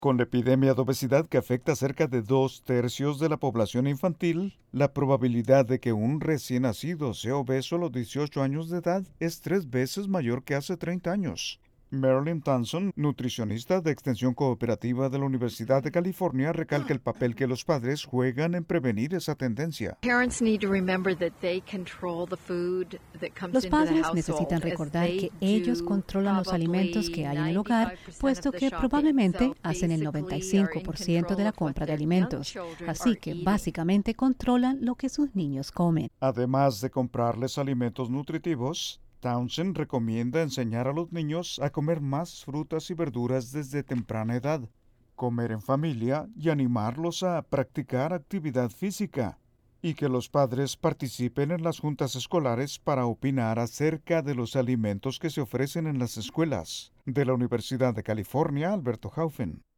Con la epidemia de obesidad que afecta a cerca de 2/3 de la población infantil, la probabilidad de que un recién nacido sea obeso a los 18 años de edad es 3 veces mayor que hace 30 años. Marilyn Thompson, nutricionista de Extensión Cooperativa de la Universidad de California, recalca el papel que los padres juegan en prevenir esa tendencia. Los padres necesitan recordar que ellos controlan los alimentos que hay en el hogar, puesto que probablemente hacen el 95% de la compra de alimentos. Así que básicamente controlan lo que sus niños comen. Además de comprarles alimentos nutritivos, Townsend recomienda enseñar a los niños a comer más frutas y verduras desde temprana edad, comer en familia y animarlos a practicar actividad física, y que los padres participen en las juntas escolares para opinar acerca de los alimentos que se ofrecen en las escuelas. De la Universidad de California, Alberto Haufen.